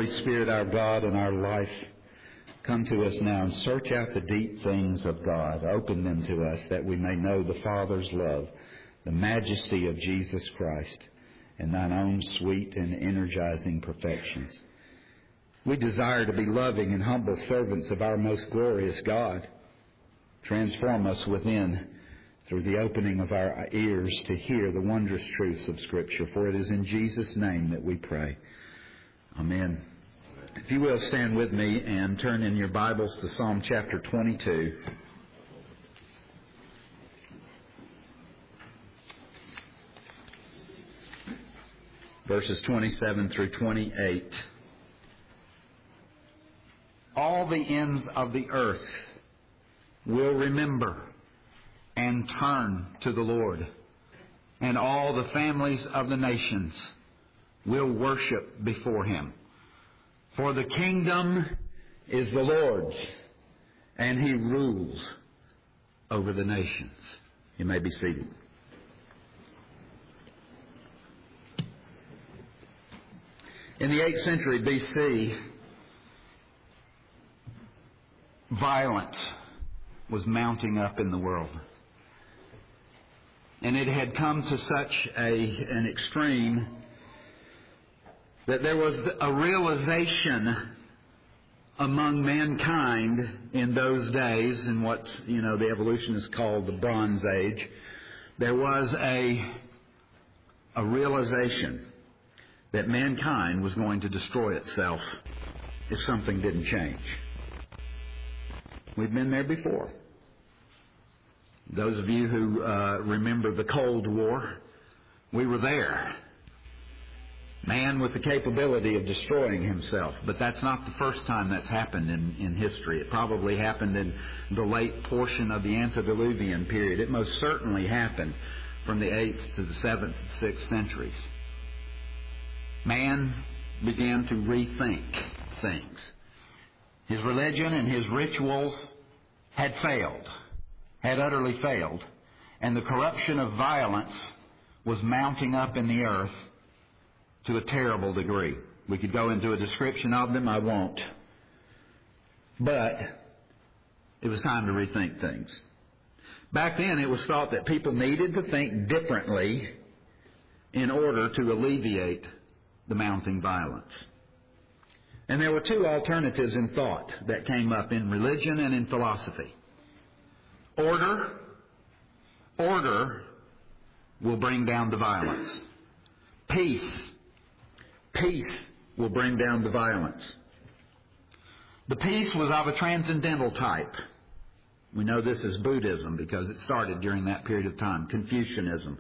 Holy Spirit, our God and our life, come to us now and search out the deep things of God. Open them to us that we may know the Father's love, the majesty of Jesus Christ, and thine own sweet and energizing perfections. We desire to be loving and humble servants of our most glorious God. Transform us within through the opening of our ears to hear the wondrous truths of Scripture. For it is in Jesus' name that we pray. Amen. If you will, stand with me and turn in your Bibles to Psalm chapter 22. Verses 27 through 28. All the ends of the earth will remember and turn to the Lord, and all the families of the nations will worship before Him. For the kingdom is the Lord's, and He rules over the nations. You may be seated. In the 8th century BC, violence was mounting up in the world. And it had come to such an extreme that there was a realization among mankind in those days, in what the evolutionists called the Bronze Age. There was a realization that mankind was going to destroy itself if something didn't change. We've been there before. Those of you who remember the Cold War, we were there. Man with the capability of destroying himself. But that's not the first time that's happened in history. It probably happened in the late portion of the antediluvian period. It most certainly happened from the 8th to the 7th and 6th centuries. Man began to rethink things. His religion and his rituals had failed, had utterly failed, and the corruption of violence was mounting up in the earth to a terrible degree. We could go into a description of them, I won't. But it was time to rethink things. Back then it was thought that people needed to think differently in order to alleviate the mounting violence. And there were two alternatives in thought that came up in religion and in philosophy. Order will bring down the violence. Peace will bring down the violence. The peace was of a transcendental type. We know this as Buddhism because it started during that period of time. Confucianism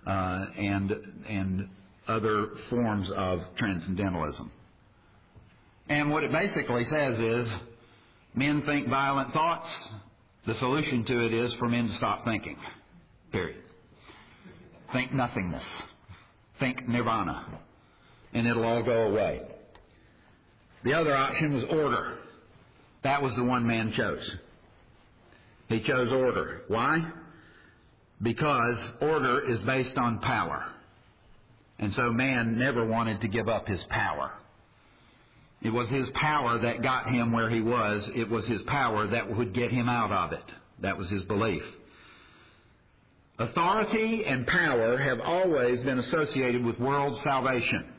and other forms of transcendentalism. And what it basically says is, men think violent thoughts. The solution to it is for men to stop thinking. Period. Think nothingness. Think nirvana. And it'll all go away. The other option was order. That was the one man chose. He chose order. Why? Because order is based on power. And so man never wanted to give up his power. It was his power that got him where he was. It was his power that would get him out of it. That was his belief. Authority and power have always been associated with world salvation.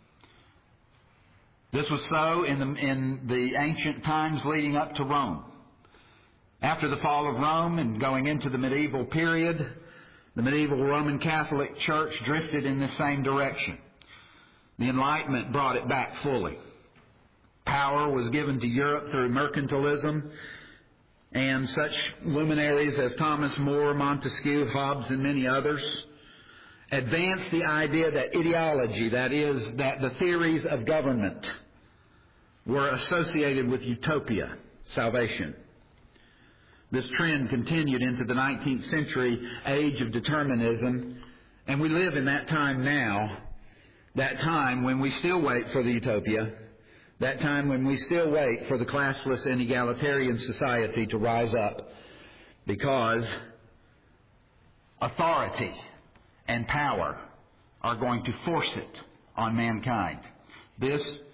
This was so in the ancient times leading up to Rome. After the fall of Rome and going into the medieval period, the medieval Roman Catholic Church drifted in the same direction. The Enlightenment brought it back fully. Power was given to Europe through mercantilism, and such luminaries as Thomas More, Montesquieu, Hobbes, and many others advanced the idea that ideology, that is, that the theories of government were associated with utopia, salvation. This trend continued into the 19th century age of determinism, and we live in that time now, that time when we still wait for the utopia, that time when we still wait for the classless and egalitarian society to rise up, because authority and power are going to force it on mankind. This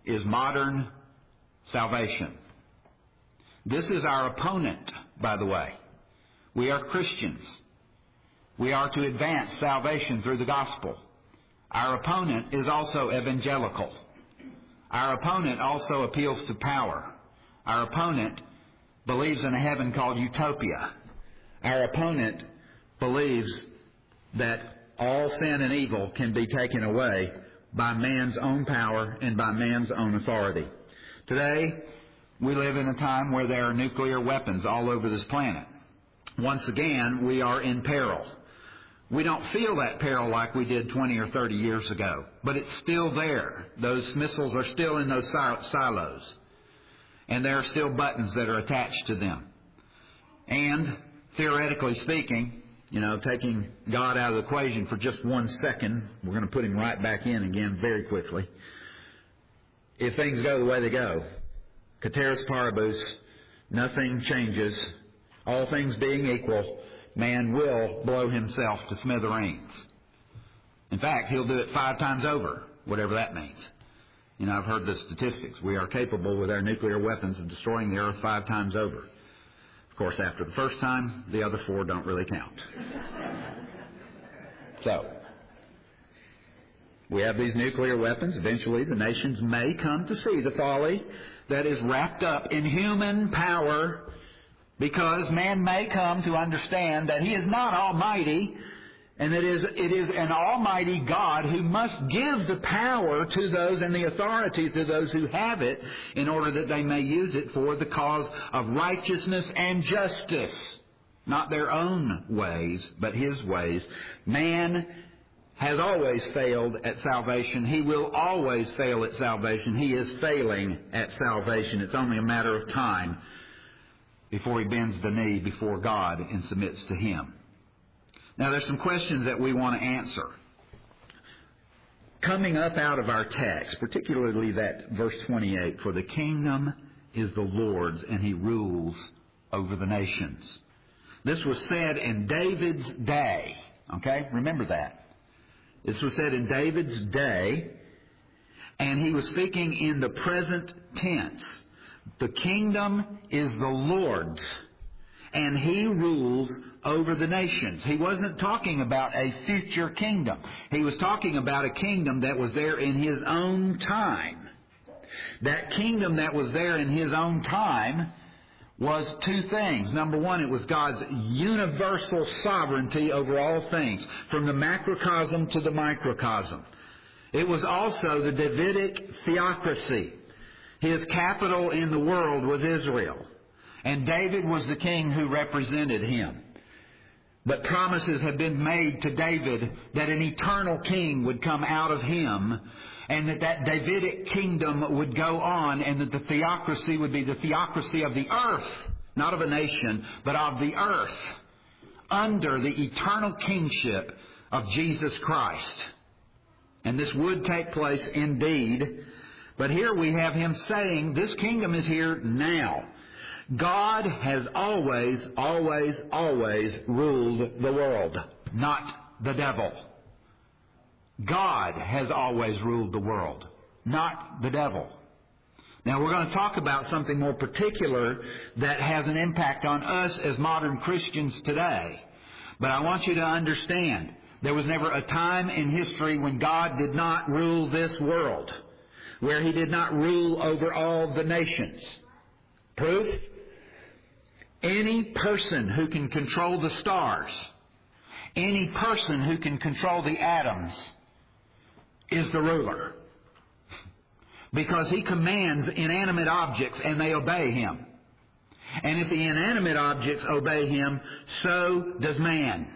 is modern salvation. This is our opponent, by the way. We are Christians. We are to advance salvation through the gospel. Our opponent is also evangelical. Our opponent also appeals to power. Our opponent believes in a heaven called utopia. Our opponent believes that all sin and evil can be taken away by man's own power and by man's own authority. Today, we live in a time where there are nuclear weapons all over this planet. Once again, we are in peril. We don't feel that peril like we did 20 or 30 years ago, but it's still there. Those missiles are still in those silos, and there are still buttons that are attached to them. And theoretically speaking, taking God out of the equation for just 1 second, we're going to put him right back in again very quickly. If things go the way they go, ceteris paribus, nothing changes, all things being equal, man will blow himself to smithereens. In fact, he'll do it 5 times over, whatever that means. I've heard the statistics. We are capable with our nuclear weapons of destroying the earth 5 times over. Of course, after the first time, the other 4 don't really count. So, we have these nuclear weapons. Eventually, the nations may come to see the folly that is wrapped up in human power, because man may come to understand that he is not almighty, and that it is an almighty God who must give the power to those and the authority to those who have it in order that they may use it for the cause of righteousness and justice. Not their own ways, but his ways. Man has always failed at salvation. He will always fail at salvation. He is failing at salvation. It's only a matter of time before he bends the knee before God and submits to him. Now, there's some questions that we want to answer. Coming up out of our text, particularly that verse 28, for the kingdom is the Lord's and he rules over the nations. This was said in David's day. Okay? Remember that. This was said in David's day, and he was speaking in the present tense. The kingdom is the Lord's, and he rules over the nations. He wasn't talking about a future kingdom. He was talking about a kingdom that was there in his own time. That kingdom that was there in his own time was 2 things. Number 1, it was God's universal sovereignty over all things, from the macrocosm to the microcosm. It was also the Davidic theocracy. His capital in the world was Israel, and David was the king who represented him. But promises had been made to David that an eternal king would come out of him, and that Davidic kingdom would go on, and that the theocracy would be the theocracy of the earth, not of a nation, but of the earth, under the eternal kingship of Jesus Christ. And this would take place indeed. But here we have him saying, this kingdom is here now. God has always, always, always ruled the world, not the devil. God has always ruled the world, not the devil. Now we're going to talk about something more particular that has an impact on us as modern Christians today. But I want you to understand, there was never a time in history when God did not rule this world, where he did not rule over all the nations. Proof? Any person who can control the stars, any person who can control the atoms, is the ruler. Because he commands inanimate objects and they obey him. And if the inanimate objects obey him, so does man.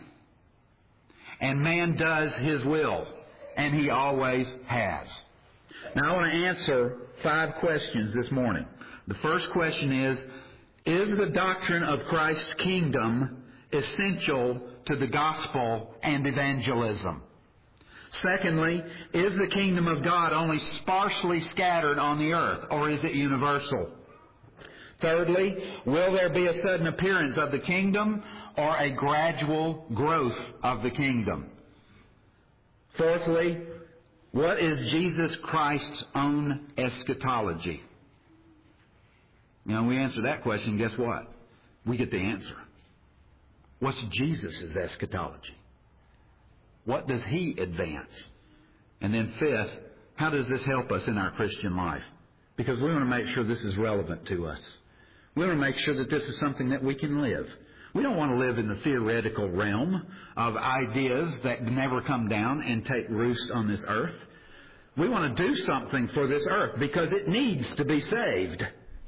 And man does his will. And he always has. Now I want to answer 5 questions this morning. The first question is the doctrine of Christ's kingdom essential to the gospel and evangelism? Secondly, is the kingdom of God only sparsely scattered on the earth, or is it universal? Thirdly, will there be a sudden appearance of the kingdom or a gradual growth of the kingdom? Fourthly, What is Jesus Christ's own eschatology? You know, we answer that question, guess what? We get the answer. What's Jesus' eschatology? What does He advance? And then fifth, how does this help us in our Christian life? Because we want to make sure this is relevant to us. We want to make sure that this is something that we can live. We don't want to live in the theoretical realm of ideas that never come down and take roost on this earth. We want to do something for this earth because it needs to be saved.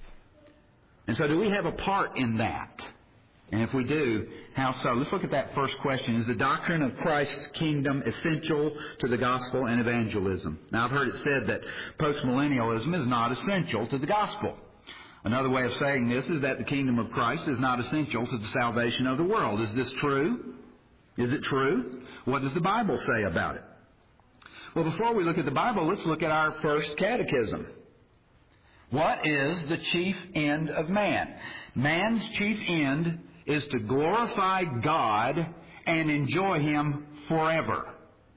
And so do we have a part in that? And if we do, how so? Let's look at that first question. Is the doctrine of Christ's kingdom essential to the gospel and evangelism? Now, I've heard it said that postmillennialism is not essential to the gospel. Another way of saying this is that the kingdom of Christ is not essential to the salvation of the world. Is this true? Is it true? What does the Bible say about it? Well, before we look at the Bible, let's look at our first catechism. What is the chief end of man? Man's chief end is to glorify God and enjoy Him forever.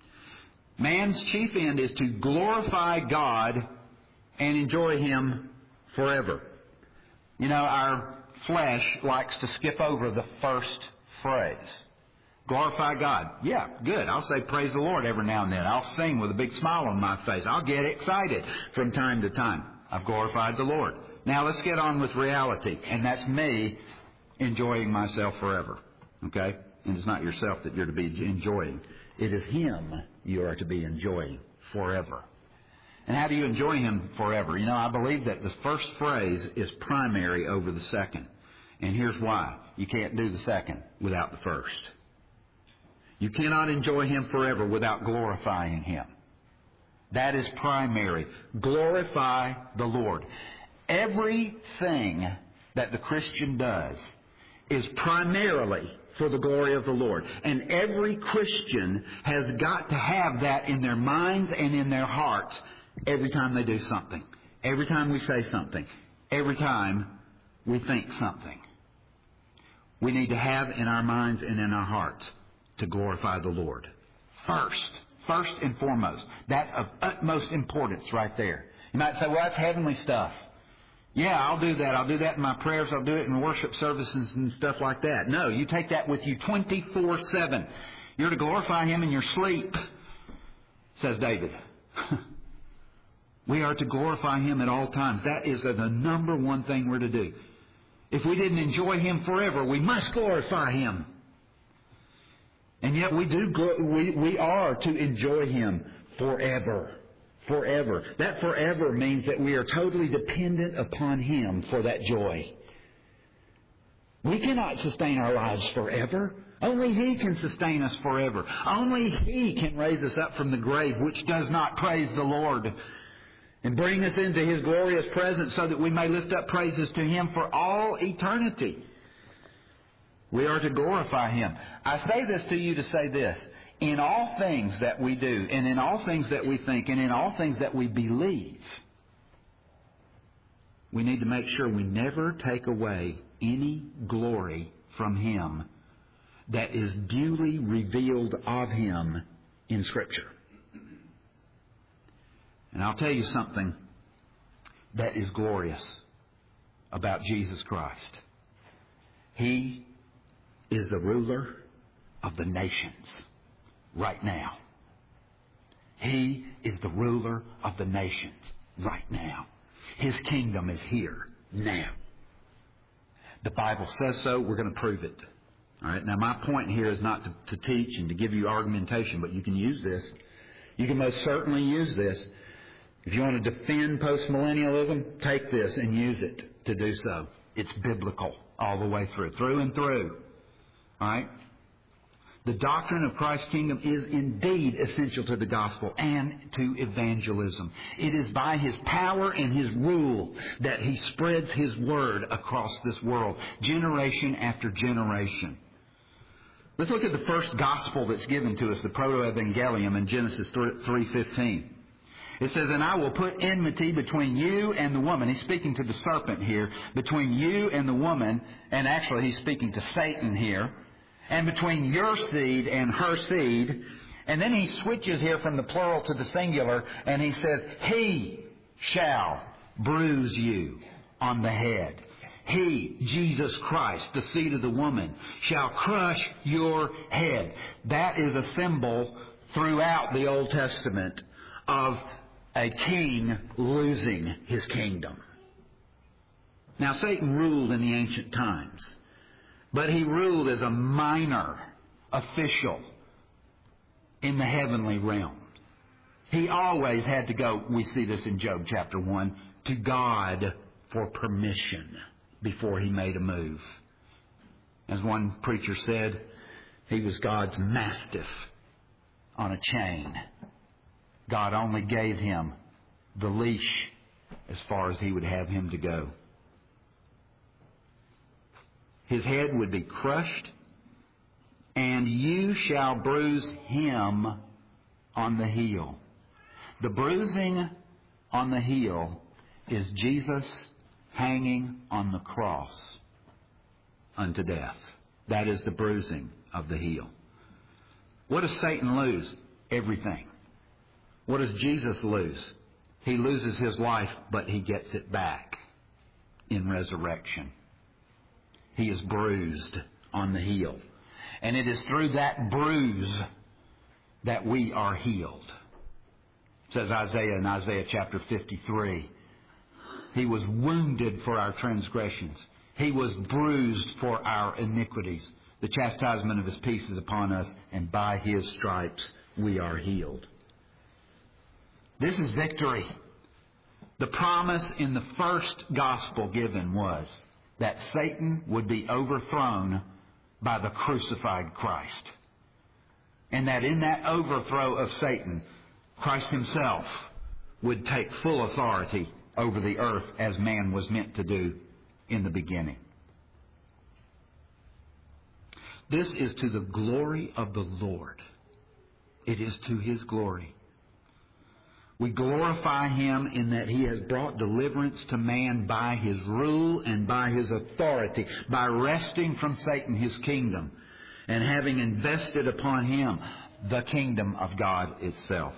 Man's chief end is to glorify God and enjoy Him forever. You know, our flesh likes to skip over the first phrase. Glorify God. Yeah, good. I'll say praise the Lord every now and then. I'll sing with a big smile on my face. I'll get excited from time to time. I've glorified the Lord. Now let's get on with reality. And that's me enjoying myself forever. Okay? And it's not yourself that you're to be enjoying. It is Him you are to be enjoying forever. And how do you enjoy Him forever? You know, I believe that the first phrase is primary over the second. And here's why. You can't do the second without the first. You cannot enjoy Him forever without glorifying Him. That is primary. Glorify the Lord. Everything that the Christian does is primarily for the glory of the Lord. And every Christian has got to have that in their minds and in their hearts every time they do something. Every time we say something. Every time we think something. We need to have in our minds and in our hearts to glorify the Lord. First and foremost. That's of utmost importance right there. You might say, well, that's heavenly stuff. Yeah, I'll do that. I'll do that in my prayers. I'll do it in worship services and stuff like that. No, you take that with you 24/7. You're to glorify Him in your sleep, says David. We are to glorify Him at all times. That is the number one thing we're to do. If we didn't enjoy Him forever, we must glorify Him. And yet we are to enjoy Him forever. Forever. That forever means that we are totally dependent upon Him for that joy. We cannot sustain our lives forever. Only He can sustain us forever. Only He can raise us up from the grave, which does not praise the Lord, and bring us into His glorious presence so that we may lift up praises to Him for all eternity. We are to glorify Him. I say this to you to say this. In all things that we do, and in all things that we think, and in all things that we believe, we need to make sure we never take away any glory from Him that is duly revealed of Him in Scripture. And I'll tell you something that is glorious about Jesus Christ. He is the ruler of the nations right now. He is the ruler of the nations right now. His kingdom is here now. The Bible says so. We're going to prove it. All right. Now, my point here is not to teach and to give you argumentation, but you can use this. You can most certainly use this. If you want to defend postmillennialism, take this and use it to do so. It's biblical all the way through and through. All right? The doctrine of Christ's kingdom is indeed essential to the gospel and to evangelism. It is by His power and His rule that He spreads His word across this world, generation after generation. Let's look at the first gospel that's given to us, the proto-evangelium in Genesis 3:15. It says, and I will put enmity between you and the woman. He's speaking to the serpent here. Between you and the woman, and actually He's speaking to Satan here. And between your seed and her seed, And then he switches here from the plural to the singular, and he says, He shall bruise you on the head. He, Jesus Christ, the seed of the woman, shall crush your head. That is a symbol throughout the Old Testament of a king losing his kingdom. Now, Satan ruled in the ancient times, but he ruled as a minor official in the heavenly realm. He always had to go, we see this in Job chapter 1, to God for permission before he made a move. As one preacher said, he was God's mastiff on a chain. God only gave him the leash as far as he would have him to go. His head would be crushed, and you shall bruise him on the heel. The bruising on the heel is Jesus hanging on the cross unto death. That is the bruising of the heel. What does Satan lose? Everything. What does Jesus lose? He loses his life, but he gets it back in resurrection. He is bruised on the heel. And it is through that bruise that we are healed. Says Isaiah in Isaiah chapter 53. He was wounded for our transgressions. He was bruised for our iniquities. The chastisement of his peace is upon us, and by his stripes we are healed. This is victory. The promise in the first gospel given was that Satan would be overthrown by the crucified Christ. And that in that overthrow of Satan, Christ himself would take full authority over the earth as man was meant to do in the beginning. This is to the glory of the Lord. It is to his glory. We glorify him in that he has brought deliverance to man by his rule and by his authority, by wresting from Satan his kingdom and having invested upon him the kingdom of God itself.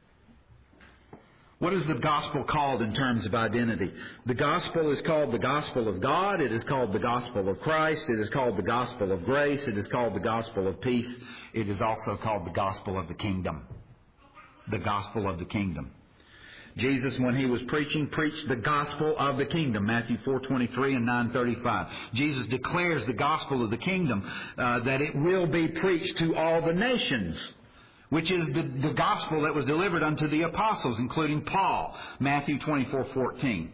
What is the gospel called in terms of identity? The gospel is called the gospel of God. It is called the gospel of Christ. It is called the gospel of grace. It is called the gospel of peace. It is also called the gospel of the kingdom. The gospel of the kingdom. Jesus, when he was preaching, preached the gospel of the kingdom. Matthew 4:23 and 9:35. Jesus declares the gospel of the kingdom, that it will be preached to all the nations, which is the gospel that was delivered unto the apostles, including Paul. Matthew 24:14.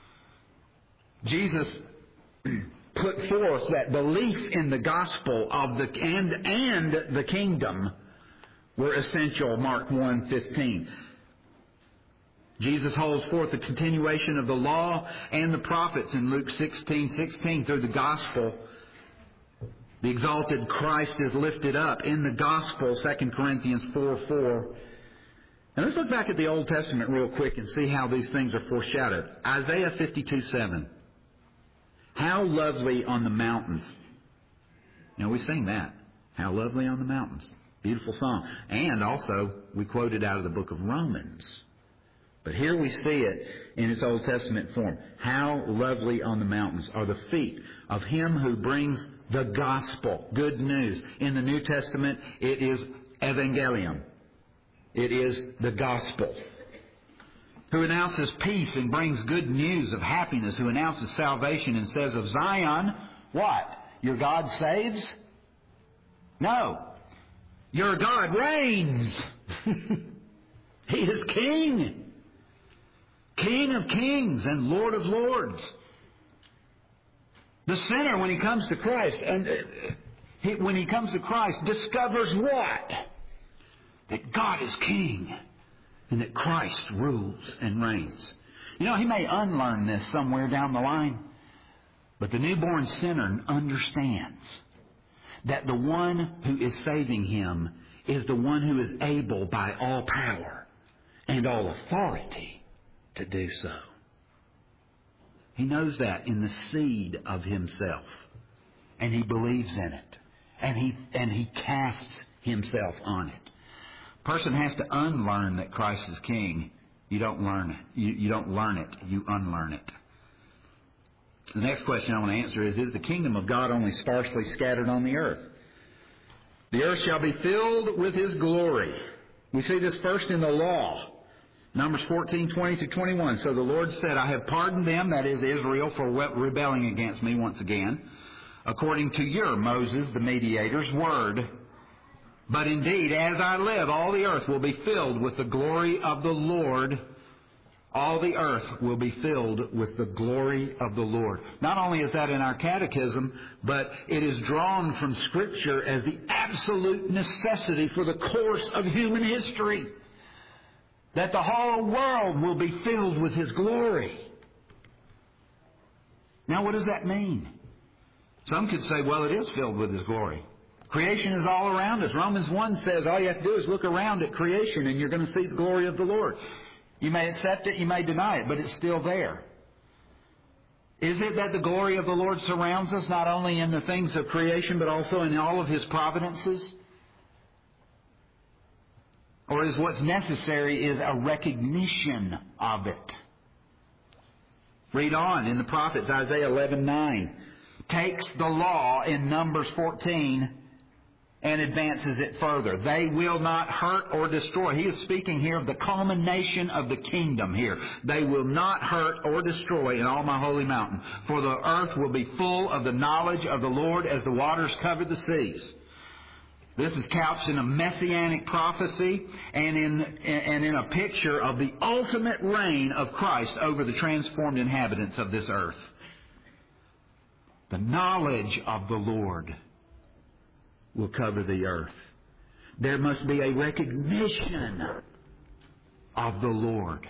Jesus put forth that belief in the gospel of the and the kingdom were essential. Mark 1:15. Jesus holds forth the continuation of the law and the prophets in Luke 16:16 through the gospel. The exalted Christ is lifted up in the gospel, 2 Corinthians 4:4. And let's look back at the Old Testament real quick and see how these things are foreshadowed. Isaiah 52:7. How lovely on the mountains. Now we sing that. How lovely on the mountains. Beautiful song. And also, we quoted out of the book of Romans. But here we see it in its Old Testament form. How lovely on the mountains are the feet of him who brings the gospel, good news. In the New Testament, it is evangelium. It is the gospel. Who announces peace and brings good news of happiness. Who announces salvation and says of Zion, what? Your God saves? No. Your God reigns. He is King. King of kings and Lord of lords. The sinner, when he comes to Christ, discovers what? That God is King and that Christ rules and reigns. You know, he may unlearn this somewhere down the line, but the newborn sinner understands that the one who is saving him is the one who is able by all power and all authority to do so. He knows that in the seed of himself, and he believes in it, and he casts himself on it. A person has to unlearn that Christ is King. You don't learn it. You don't learn it. You unlearn it. The next question I want to answer is the kingdom of God only sparsely scattered on the earth? The earth shall be filled with His glory. We see this first in the law. Numbers 14:20-21. So the Lord said, I have pardoned them, that is Israel, for rebelling against me once again, according to your, Moses, the mediator's word. But indeed, as I live, all the earth will be filled with the glory of the Lord. All the earth will be filled with the glory of the Lord. Not only is that in our catechism, but it is drawn from Scripture as the absolute necessity for the course of human history. That the whole world will be filled with His glory. Now, what does that mean? Some could say, well, it is filled with His glory. Creation is all around us. Romans 1 says all you have to do is look around at creation and you're going to see the glory of the Lord. You may accept it, you may deny it, but it's still there. Is it that the glory of the Lord surrounds us not only in the things of creation, but also in all of His providences? Or is what's necessary is a recognition of it? Read on in the prophets, Isaiah 11:9 takes the law in Numbers 14 and advances it further. They will not hurt or destroy. He is speaking here of the culmination of the kingdom here. They will not hurt or destroy in all my holy mountain, for the earth will be full of the knowledge of the Lord as the waters cover the seas. This is couched in a messianic prophecy and in a picture of the ultimate reign of Christ over the transformed inhabitants of this earth. The knowledge of the Lord will cover the earth. There must be a recognition of the Lord.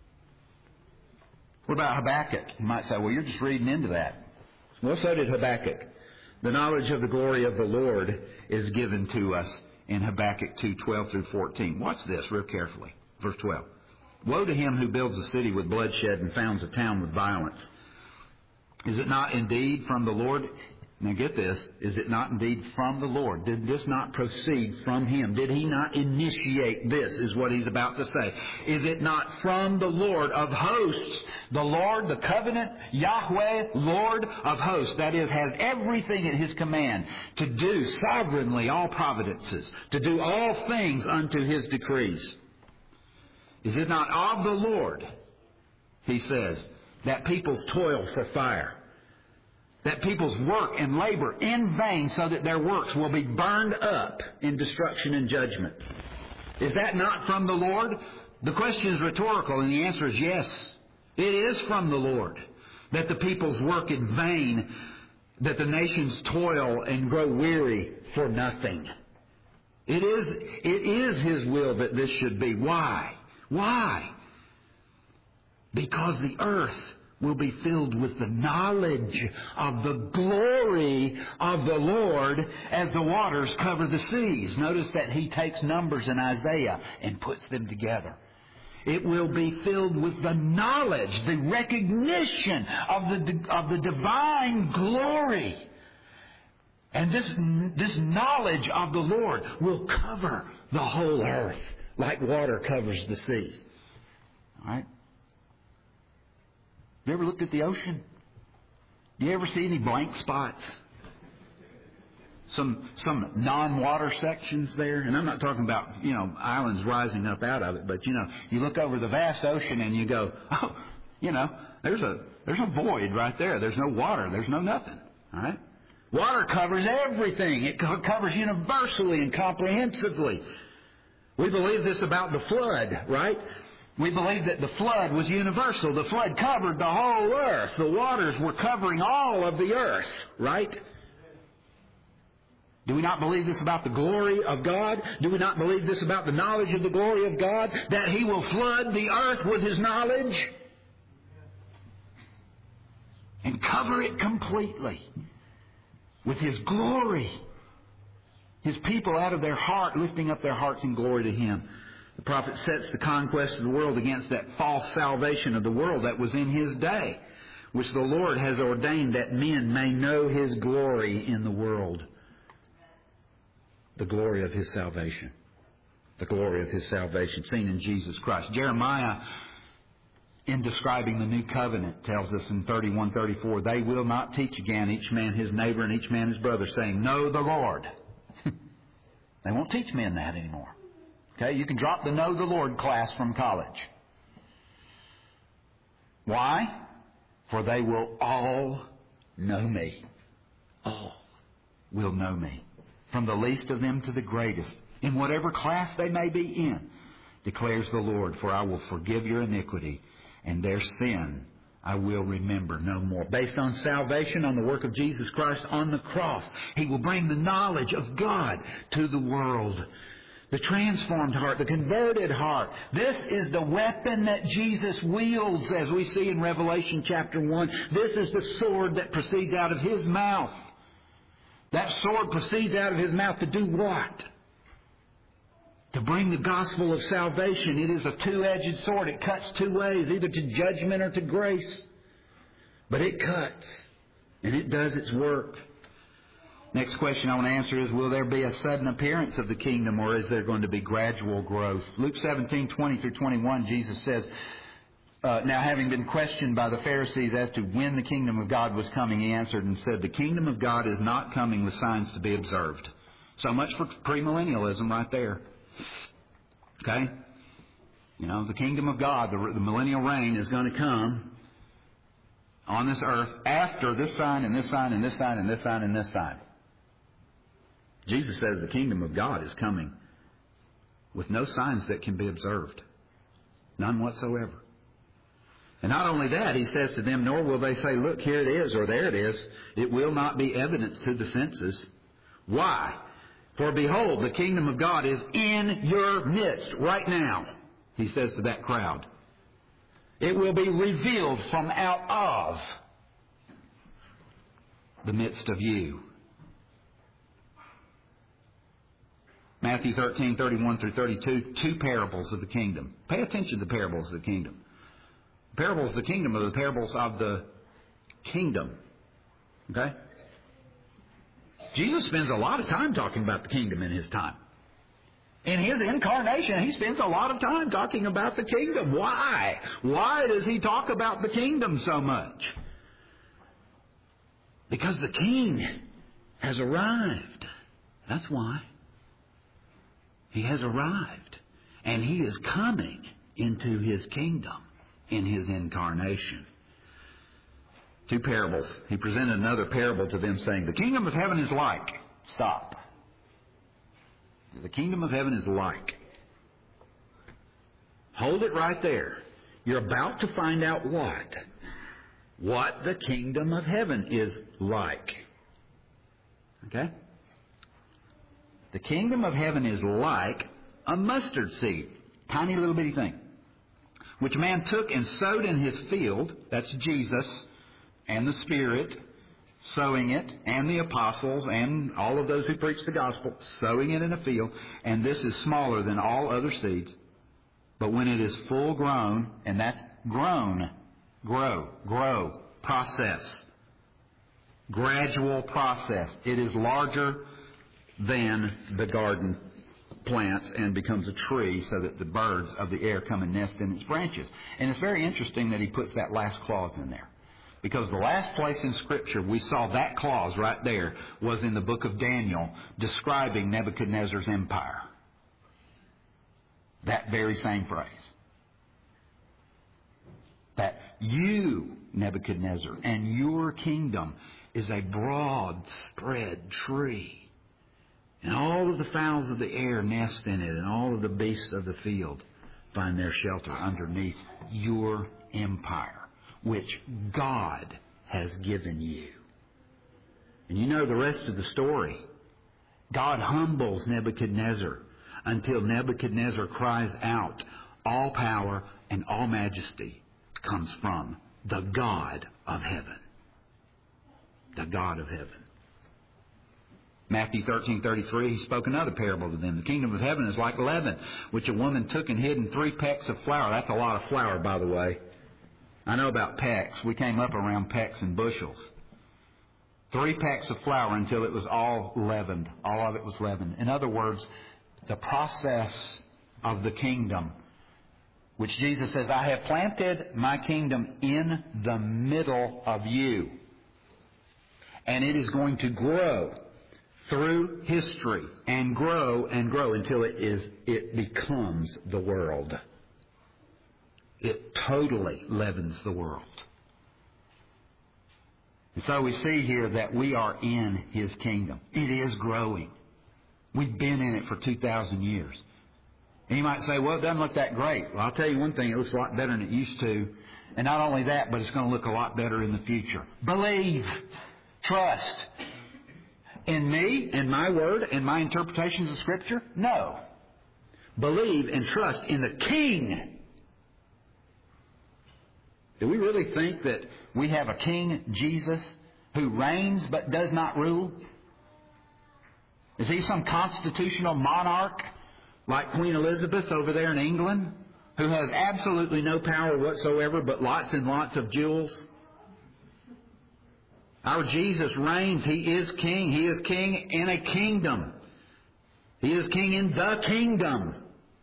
What about Habakkuk? You might say, well, you're just reading into that. Well, so did Habakkuk. The knowledge of the glory of the Lord is given to us in Habakkuk 2:12-14. Watch this real carefully. Verse 12. Woe to him who builds a city with bloodshed and founds a town with violence. Is it not indeed from the Lord? Now get this. Is it not indeed from the Lord? Did this not proceed from Him? Did He not initiate this, is what he's about to say. Is it not from the Lord of hosts? The Lord, the covenant, Yahweh, Lord of hosts. That is, has everything at His command to do sovereignly all providences, to do all things unto His decrees. Is it not of the Lord, he says, that peoples toil for fire? That people's work and labor in vain so that their works will be burned up in destruction and judgment. Is that not from the Lord? The question is rhetorical and the answer is yes. It is from the Lord that the people's work in vain, that the nations toil and grow weary for nothing. It is His will that this should be. Why? Why? Because the earth will be filled with the knowledge of the glory of the Lord as the waters cover the seas. Notice that he takes Numbers and Isaiah and puts them together. It will be filled with the knowledge, the recognition of the divine glory. And this knowledge of the Lord will cover the whole earth like water covers the seas. All right? You ever looked at the ocean? Do you ever see any blank spots? Some non-water sections there? And I'm not talking about, islands rising up out of it, but, you look over the vast ocean and you go, oh, there's a void right there. There's no water. There's no nothing. All right? Water covers everything. It covers universally and comprehensively. We believe this about the flood, right? We believe that the flood was universal. The flood covered the whole earth. The waters were covering all of the earth, right? Do we not believe this about the glory of God? Do we not believe this about the knowledge of the glory of God? That He will flood the earth with His knowledge and cover it completely with His glory. His people out of their heart, lifting up their hearts in glory to Him. The prophet sets the conquest of the world against that false salvation of the world that was in his day, which the Lord has ordained that men may know His glory in the world. The glory of His salvation. The glory of His salvation, seen in Jesus Christ. Jeremiah, in describing the new covenant, tells us in 31:34, they will not teach again each man his neighbor and each man his brother, saying, know the Lord. They won't teach men that anymore. Okay, you can drop the Know the Lord class from college. Why? For they will all know me. All will know me. From the least of them to the greatest, in whatever class they may be in, declares the Lord, for I will forgive your iniquity, and their sin I will remember no more. Based on salvation, on the work of Jesus Christ on the cross, He will bring the knowledge of God to the world. The transformed heart, the converted heart. This is the weapon that Jesus wields, as we see in Revelation chapter 1. This is the sword that proceeds out of His mouth. That sword proceeds out of His mouth to do what? To bring the gospel of salvation. It is a two-edged sword. It cuts two ways, either to judgment or to grace. But it cuts, and it does its work. Next question I want to answer is, will there be a sudden appearance of the kingdom, or is there going to be gradual growth? Luke 17:20-21, Jesus says, now having been questioned by the Pharisees as to when the kingdom of God was coming, He answered and said, the kingdom of God is not coming with signs to be observed. So much for premillennialism right there. Okay? You know, the kingdom of God, the millennial reign, is going to come on this earth after this sign and this sign and this sign and this sign and this sign. Jesus says the kingdom of God is coming with no signs that can be observed. None whatsoever. And not only that, He says to them, nor will they say, look, here it is, or there it is. It will not be evidence to the senses. Why? For behold, the kingdom of God is in your midst right now, He says to that crowd. It will be revealed from out of the midst of you. Matthew 13:31-32, two parables of the kingdom. Pay attention to the parables of the kingdom. Parables of the kingdom are the parables of the kingdom. Okay? Jesus spends a lot of time talking about the kingdom in His time. In His incarnation, He spends a lot of time talking about the kingdom. Why? Why does He talk about the kingdom so much? Because the King has arrived. That's why. He has arrived. And He is coming into His kingdom in His incarnation. Two parables. He presented another parable to them saying, the kingdom of heaven is like. Stop. The kingdom of heaven is like. Hold it right there. You're about to find out what? What the kingdom of heaven is like. Okay? The kingdom of heaven is like a mustard seed. Tiny little bitty thing. Which a man took and sowed in his field. That's Jesus and the Spirit sowing it, and the apostles and all of those who preach the gospel sowing it in a field. And this is smaller than all other seeds. But when it is full grown, and that's grown, grow, process, gradual process. It is larger than the garden plants and becomes a tree so that the birds of the air come and nest in its branches. And it's very interesting that he puts that last clause in there. Because the last place in Scripture we saw that clause right there was in the book of Daniel describing Nebuchadnezzar's empire. That very same phrase. That you, Nebuchadnezzar, and your kingdom is a broad spread tree. And all of the fowls of the air nest in it, and all of the beasts of the field find their shelter underneath your empire, which God has given you. And you know the rest of the story. God humbles Nebuchadnezzar until Nebuchadnezzar cries out, all power and all majesty comes from the God of heaven. The God of heaven. Matthew 13:33, he spoke another parable to them. The kingdom of heaven is like leaven, which a woman took and hid in 3 pecks of flour. That's a lot of flour, by the way. I know about pecks. We came up around pecks and bushels. 3 pecks of flour until it was all leavened. All of it was leavened. In other words, the process of the kingdom, which Jesus says, I have planted my kingdom in the middle of you. And it is going to grow through history and grow until it becomes the world. It totally leavens the world. And so we see here that we are in His kingdom. It is growing. We've been in it for 2,000 years. And you might say, well, it doesn't look that great. Well, I'll tell you one thing, it looks a lot better than it used to. And not only that, but it's going to look a lot better in the future. Believe. Trust. In me, in my word, in my interpretations of Scripture? No. Believe and trust in the King. Do we really think that we have a King, Jesus, who reigns but does not rule? Is He some constitutional monarch like Queen Elizabeth over there in England, who has absolutely no power whatsoever but lots and lots of jewels? Our Jesus reigns. He is King. He is King in a kingdom. He is King in the kingdom.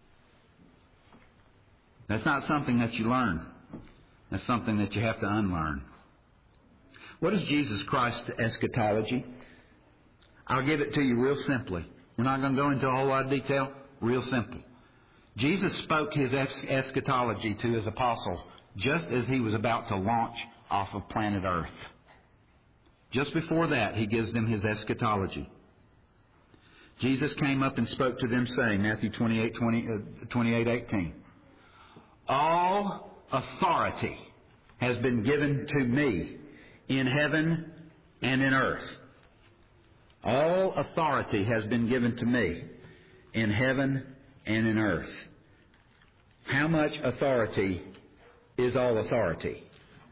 That's not something that you learn. That's something that you have to unlearn. What is Jesus Christ's eschatology? I'll give it to you real simply. We're not going to go into a whole lot of detail. Real simple. Jesus spoke His eschatology to His apostles just as He was about to launch off of planet Earth. Just before that, He gives them His eschatology. Jesus came up and spoke to them saying, Matthew 28:18, all authority has been given to me in heaven and in earth. All authority has been given to me in heaven and in earth. How much authority is all authority?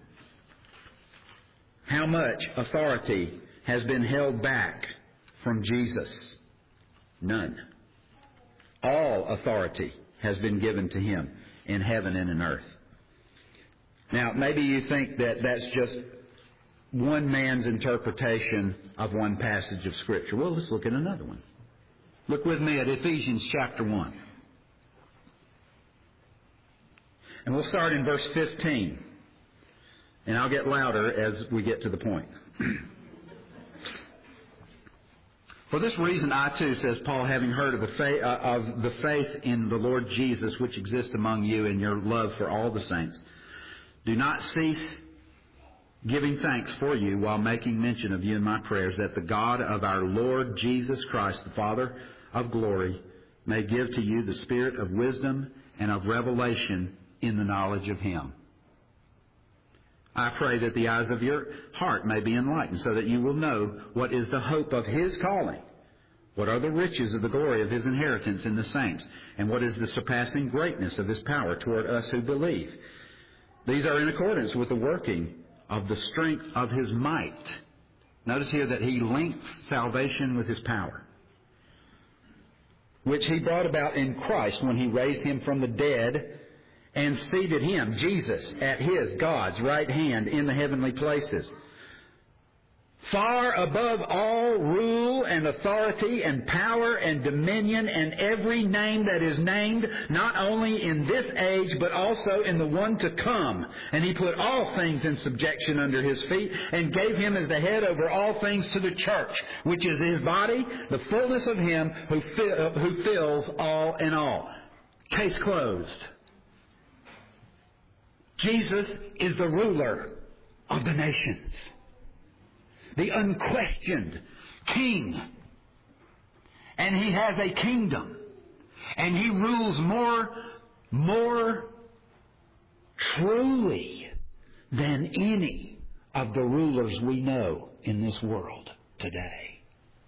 How much authority has been held back from Jesus? None. All authority has been given to Him in heaven and in earth. Now, maybe you think that that's just one man's interpretation of one passage of Scripture. Well, let's look at another one. Look with me at Ephesians chapter 1. And we'll start in verse 15. And I'll get louder as we get to the point. For this reason I too, says Paul, having heard of the faith in the Lord Jesus which exists among you and your love for all the saints, do not cease giving thanks for you while making mention of you in my prayers, that the God of our Lord Jesus Christ, the Father of glory, may give to you the spirit of wisdom and of revelation in the knowledge of Him. I pray that the eyes of your heart may be enlightened, so that you will know what is the hope of His calling, what are the riches of the glory of His inheritance in the saints, and what is the surpassing greatness of His power toward us who believe. These are in accordance with the working of the strength of His might. Notice here that He links salvation with His power, which He brought about in Christ when He raised Him from the dead and seated Him, Jesus, at His, God's, right hand in the heavenly places, far above all rule and authority and power and dominion and every name that is named, not only in this age but also in the one to come. And He put all things in subjection under His feet and gave Him as the head over all things to the church, which is His body, the fullness of Him who fills all in all. Case closed. Jesus is the ruler of the nations, the unquestioned King. And He has a kingdom. And He rules more truly than any of the rulers we know in this world today.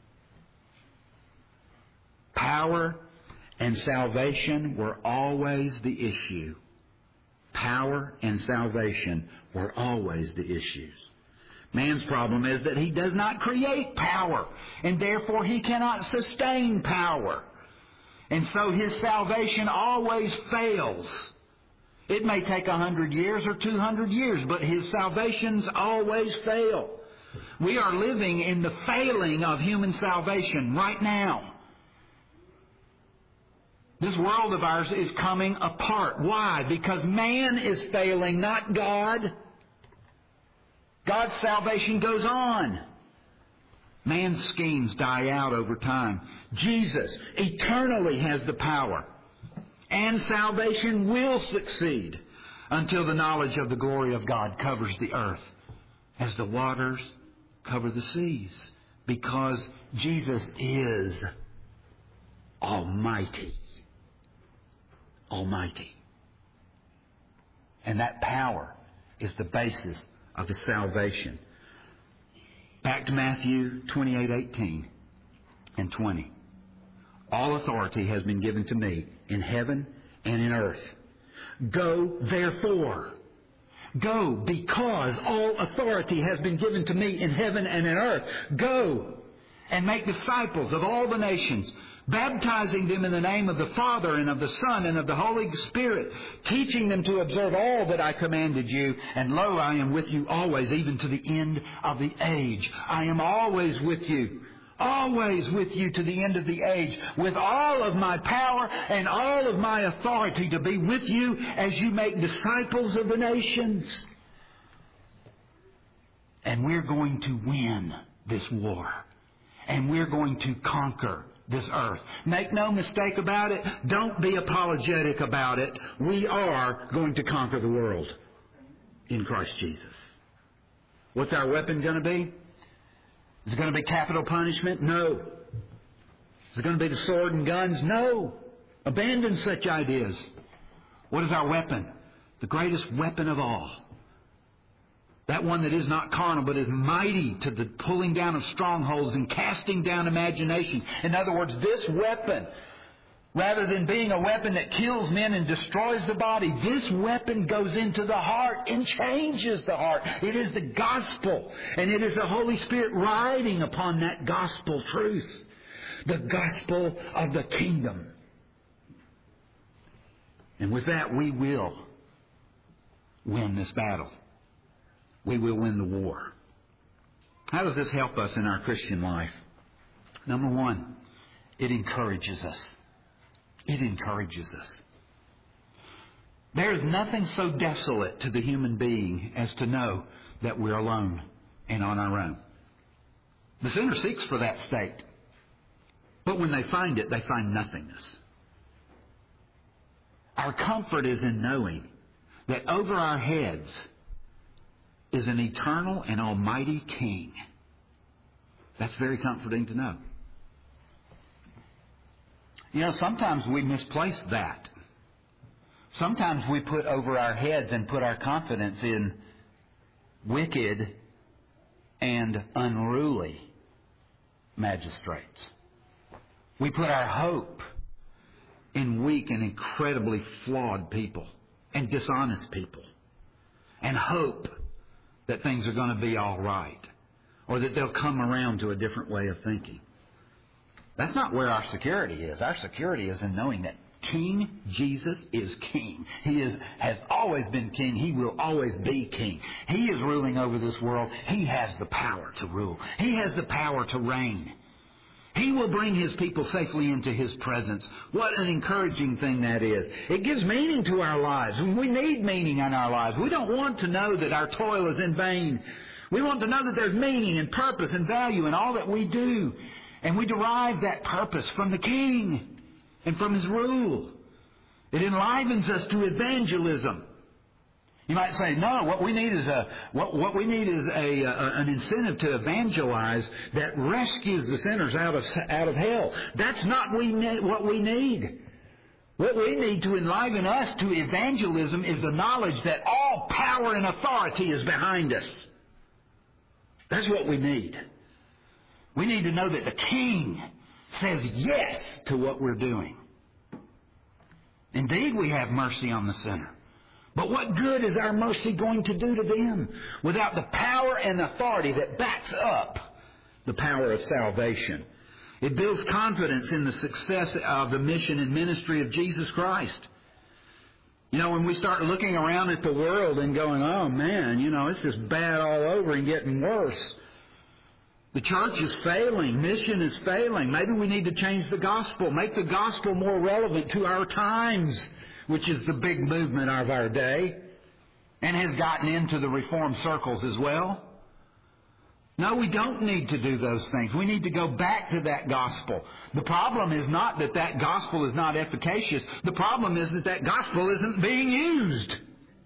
Power and salvation were always the issue. Power and salvation were always the issues. Man's problem is that he does not create power, and therefore he cannot sustain power. And so his salvation always fails. It may take 100 years or 200 years, but his salvations always fail. We are living in the failing of human salvation right now. This world of ours is coming apart. Why? Because man is failing, not God. God's salvation goes on. Man's schemes die out over time. Jesus eternally has the power. And salvation will succeed until the knowledge of the glory of God covers the earth as the waters cover the seas. Because Jesus is Almighty. Almighty. And that power is the basis of His salvation. Back to Matthew 28:18 and 20. All authority has been given to me in heaven and in earth. Go, therefore. Go, because all authority has been given to me in heaven and in earth. Go and make disciples of all the nations, baptizing them in the name of the Father and of the Son and of the Holy Spirit, teaching them to observe all that I commanded you. And lo, I am with you always, even to the end of the age. I am always with you to the end of the age, with all of my power and all of my authority to be with you as you make disciples of the nations. And we're going to win this war. And we're going to conquer this earth. Make no mistake about it. Don't be apologetic about it. We are going to conquer the world in Christ Jesus. What's our weapon going to be? Is it going to be capital punishment? No. Is it going to be the sword and guns? No. Abandon such ideas. What is our weapon? The greatest weapon of all. That one that is not carnal, but is mighty to the pulling down of strongholds and casting down imaginations. In other words, this weapon, rather than being a weapon that kills men and destroys the body, this weapon goes into the heart and changes the heart. It is the gospel, and it is the Holy Spirit riding upon that gospel truth. The gospel of the kingdom. And with that, we will win this battle. We will win the war. How does this help us in our Christian life? Number one, it encourages us. It encourages us. There is nothing so desolate to the human being as to know that we're alone and on our own. The sinner seeks for that state. But when they find it, they find nothingness. Our comfort is in knowing that over our heads is an eternal and almighty King. That's very comforting to know. You know, sometimes we misplace that. Sometimes we put over our heads and put our confidence in wicked and unruly magistrates. We put our hope in weak and incredibly flawed people and dishonest people, and hope that things are going to be all right, or that they'll come around to a different way of thinking. That's not where our security is. Our security is in knowing that King Jesus is King. He has always been King. He will always be King. He is ruling over this world. He has the power to rule. He has the power to reign. He will bring His people safely into His presence. What an encouraging thing that is. It gives meaning to our lives. We need meaning in our lives. We don't want to know that our toil is in vain. We want to know that there's meaning and purpose and value in all that we do. And we derive that purpose from the King and from His rule. It enlivens us to evangelism. You might say, no, what we need is an incentive to evangelize that rescues the sinners out of hell. That's not what we need. What we need to enliven us to evangelism is the knowledge that all power and authority is behind us. That's what we need. We need to know that the King says yes to what we're doing. Indeed, we have mercy on the sinner. But what good is our mercy going to do to them without the power and authority that backs up the power of salvation? It builds confidence in the success of the mission and ministry of Jesus Christ. You know, when we start looking around at the world and going, oh man, you know, it's just bad all over and getting worse. The church is failing. Mission is failing. Maybe we need to change the gospel. Make the gospel more relevant to our times, which is the big movement of our day and has gotten into the Reformed circles as well. No, we don't need to do those things. We need to go back to that gospel. The problem is not that that gospel is not efficacious. The problem is that that gospel isn't being used.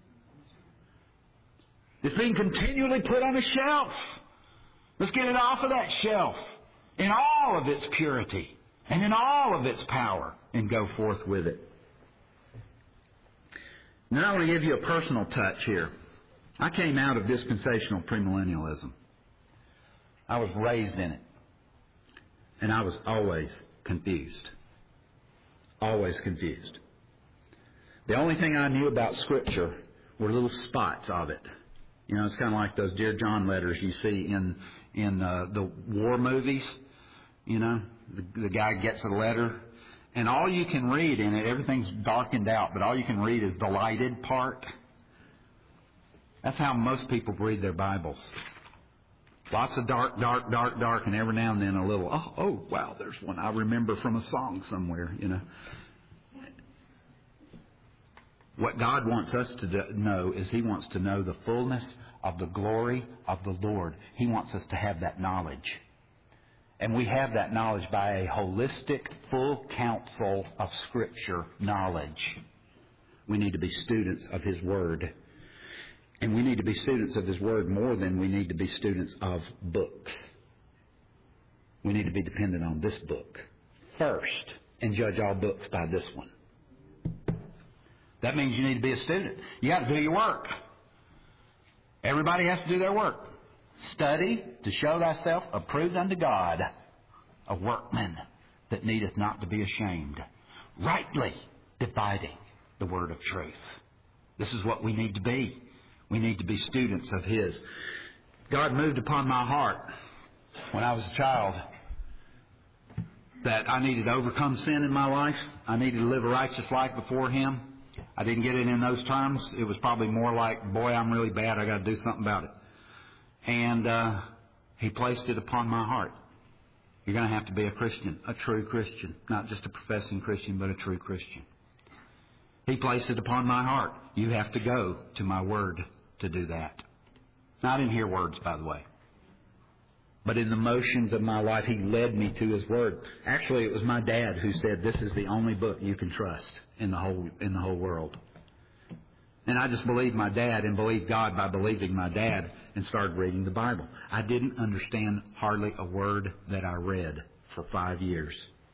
It's being continually put on a shelf. Let's get it off of that shelf in all of its purity and in all of its power and go forth with it. Now I want to give you a personal touch here. I came out of dispensational premillennialism. I was raised in it. And I was always confused. Always confused. The only thing I knew about Scripture were little spots of it. You know, it's kind of like those Dear John letters you see in the war movies. You know, the guy gets a letter, and all you can read in it, everything's darkened out, but all you can read is the lighted part. That's how most people read their Bibles. Lots of dark, dark, dark, dark, and every now and then a little, oh, wow, there's one I remember from a song somewhere, you know. What God wants us to know is He wants to know the fullness of the glory of the Lord. He wants us to have that knowledge. And we have that knowledge by a holistic, full counsel of Scripture knowledge. We need to be students of His Word. And we need to be students of His Word more than we need to be students of books. We need to be dependent on this book first and judge all books by this one. That means you need to be a student. You got to do your work. Everybody has to do their work. Study to show thyself approved unto God, a workman that needeth not to be ashamed, rightly dividing the word of truth. This is what we need to be. We need to be students of His. God moved upon my heart when I was a child that I needed to overcome sin in my life. I needed to live a righteous life before Him. I didn't get it in those terms. It was probably more like, boy, I'm really bad. I got to do something about it. And He placed it upon my heart. You're going to have to be a Christian, a true Christian, not just a professing Christian, but a true Christian. He placed it upon my heart. You have to go to my Word to do that. Now, I didn't hear words, by the way. But in the motions of my life, He led me to His Word. Actually, it was my dad who said, this is the only book you can trust in the whole world. And I just believed my dad and believed God by believing my dad and started reading the Bible. I didn't understand hardly a word that I read for 5 years.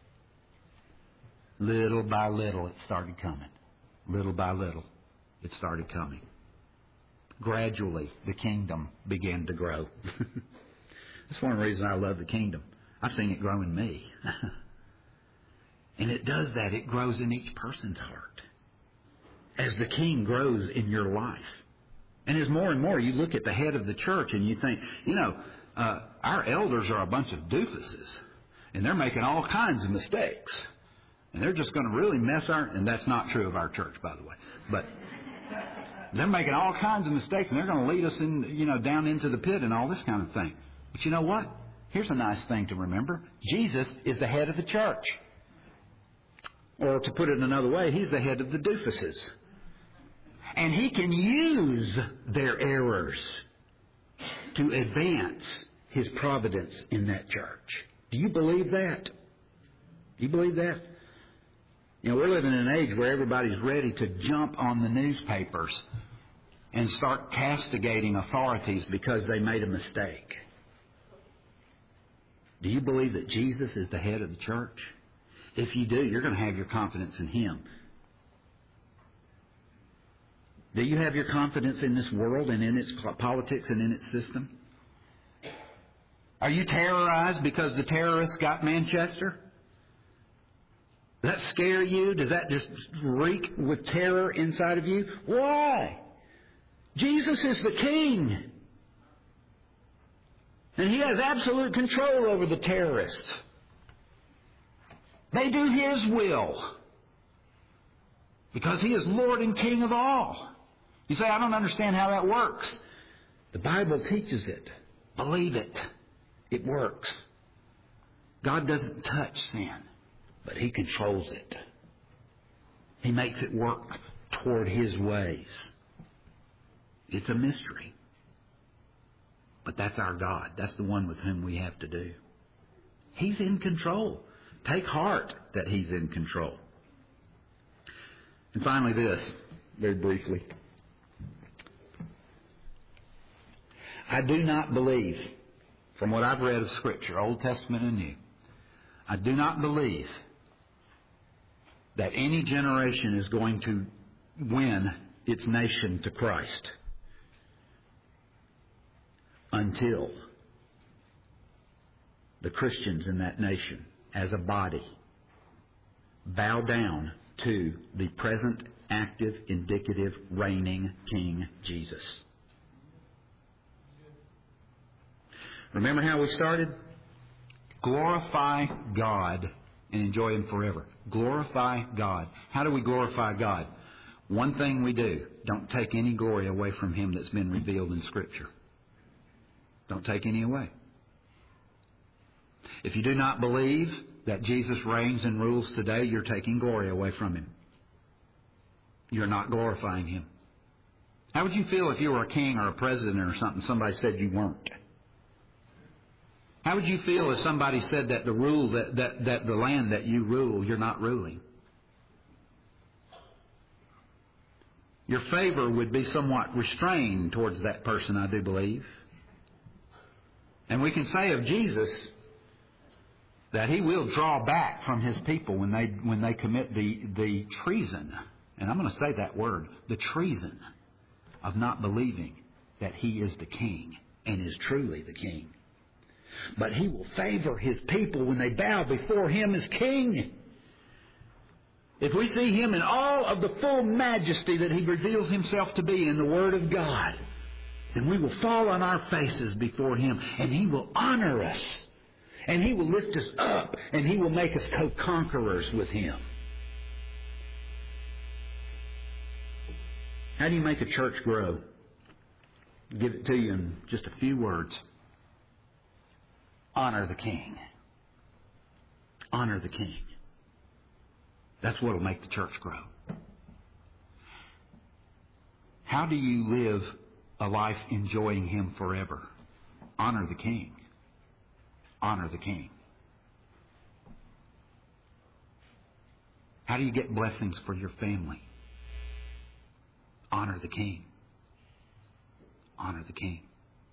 Little by little, it started coming. Little by little, it started coming. Gradually, the kingdom began to grow. That's one of the reasons I love the kingdom. I've seen it grow in me. And it does that. It grows in each person's heart. As the King grows in your life. And as more and more you look at the head of the church and you think, you know, our elders are a bunch of doofuses. And they're making all kinds of mistakes. And they're just going to really mess and that's not true of our church, by the way. But they're making all kinds of mistakes and they're going to lead us in, you know, down into the pit and all this kind of thing. But you know what? Here's a nice thing to remember. Jesus is the head of the church. Or to put it another way, He's the head of the doofuses. And He can use their errors to advance His providence in that church. Do you believe that? Do you believe that? You know, we're living in an age where everybody's ready to jump on the newspapers and start castigating authorities because they made a mistake. Do you believe that Jesus is the head of the church? If you do, you're going to have your confidence in Him. Do you have your confidence in this world and in its politics and in its system? Are you terrorized because the terrorists got Manchester? Does that scare you? Does that just reek with terror inside of you? Why? Jesus is the King. And He has absolute control over the terrorists. They do His will. Because He is Lord and King of all. You say, I don't understand how that works. The Bible teaches it. Believe it. It works. God doesn't touch sin, but He controls it. He makes it work toward His ways. It's a mystery. But that's our God. That's the one with whom we have to do. He's in control. Take heart that He's in control. And finally this, very briefly. I do not believe, from what I've read of Scripture, Old Testament and New, I do not believe that any generation is going to win its nation to Christ until the Christians in that nation, as a body, bow down to the present, active, indicative, reigning King Jesus. Remember how we started? Glorify God and enjoy Him forever. Glorify God. How do we glorify God? One thing we do, don't take any glory away from Him that's been revealed in Scripture. Don't take any away. If you do not believe that Jesus reigns and rules today, you're taking glory away from Him. You're not glorifying Him. How would you feel if you were a king or a president or something, somebody said you weren't? How would you feel if somebody said that the land that you rule, you're not ruling? Your favor would be somewhat restrained towards that person, I do believe. And we can say of Jesus that He will draw back from His people when they commit the treason, and I'm going to say that word, the treason of not believing that He is the King and is truly the King. But He will favor His people when they bow before Him as King. If we see Him in all of the full majesty that He reveals Himself to be in the Word of God, then we will fall on our faces before Him, and He will honor us, and He will lift us up, and He will make us co-conquerors with Him. How do you make a church grow? I'll give it to you in just a few words. Honor the King. Honor the King. That's what will make the church grow. How do you live a life enjoying Him forever? Honor the King. Honor the King. How do you get blessings for your family? Honor the King. Honor the King.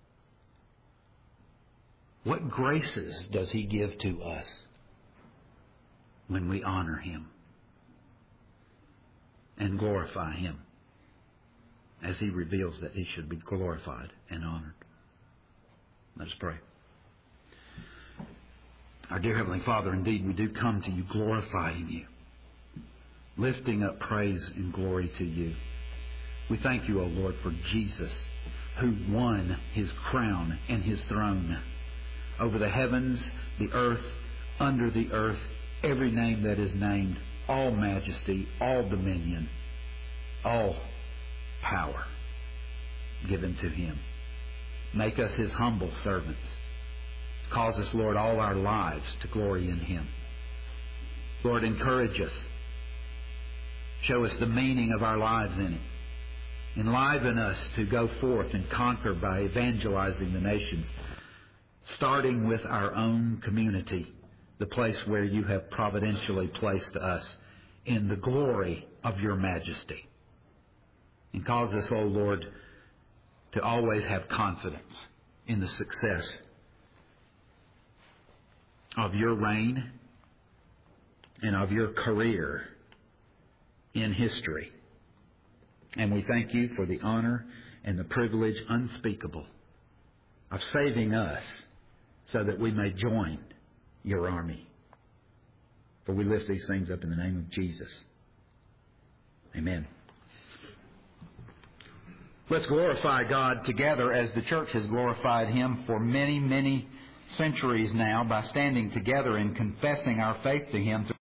What graces does He give to us when we honor Him and glorify Him as He reveals that He should be glorified and honored? Let us pray. Our dear Heavenly Father, indeed we do come to You glorifying You, lifting up praise and glory to You. We thank You, O Lord, for Jesus, who won His crown and His throne over the heavens, the earth, under the earth, every name that is named, all majesty, all dominion, all power given to Him. Make us His humble servants. Cause us, Lord, all our lives to glory in Him. Lord, encourage us. Show us the meaning of our lives in it. Enliven us to go forth and conquer by evangelizing the nations, starting with our own community, the place where You have providentially placed us in the glory of Your majesty. And cause us, O Lord, to always have confidence in the success of Your reign and of Your career in history. And we thank You for the honor and the privilege unspeakable of saving us so that we may join Your army. For we lift these things up in the name of Jesus. Amen. Let's glorify God together as the church has glorified Him for many, many centuries now by standing together and confessing our faith to Him.